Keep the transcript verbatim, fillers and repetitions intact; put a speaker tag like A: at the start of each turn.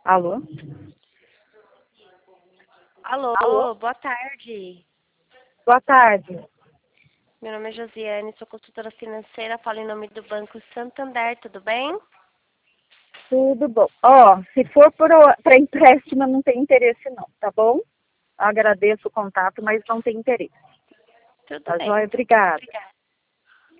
A: Alô?
B: Alô,
A: Alô?
B: boa tarde.
A: Boa tarde.
B: Meu nome é Josiane, sou consultora financeira, falo em nome do Banco Santander, tudo bem?
A: Tudo bom. Ó, se for para empréstimo, não tem interesse não, tá bom? Agradeço o contato, mas não tem interesse.
B: Tudo
A: Tá
B: bem.
A: joia? Obrigada.
B: Obrigada.